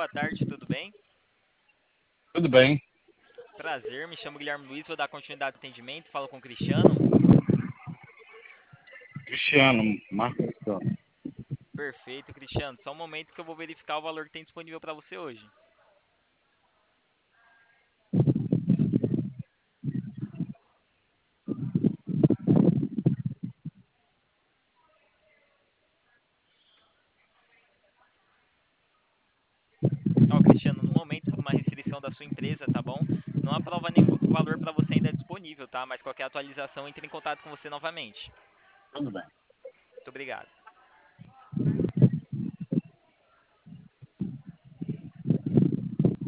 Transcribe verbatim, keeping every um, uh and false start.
tarde, tudo bem? Tudo bem, Prazer, me chamo Guilherme Luiz, vou dar continuidade ao atendimento, falo com o Cristiano. Cristiano, Marcos Cristiano. Perfeito, Cristiano. Só um momento que eu vou verificar o valor que tem disponível para você hoje. Ó, Cristiano, no momento, por uma restrição da sua empresa, tá bom? Não aprova nenhum valor para você ainda disponível, tá? Mas qualquer atualização, entre em contato com você novamente. Tudo bem. Muito obrigado.